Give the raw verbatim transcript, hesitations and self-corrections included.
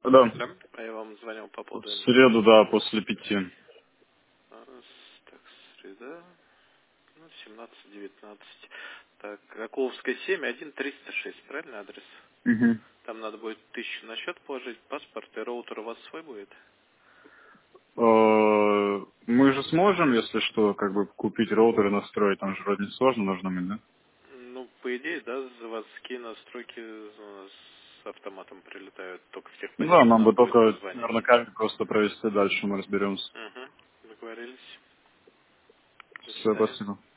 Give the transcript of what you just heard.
Да. Да? А я вам звонил по В поводу... среду, да, после пяти. А, с- Так, среда, ну, семнадцать девятнадцать. Так, Акуловская семь, один триста шесть, правильный адрес? Угу. Там надо будет тысячу на счет положить, паспорт и роутер у вас свой будет? Э, Мы же сможем, если что, как бы купить роутер и настроить, там же вроде не сложно нужно мне, да? Ну, по идее, да, заводские настройки э, с автоматом прилетают. Только в Да, техпозицию нам бы надо будет только, позвонить. наверное, камень просто провести, дальше мы разберемся. Угу, договорились. До Все, свидания. спасибо.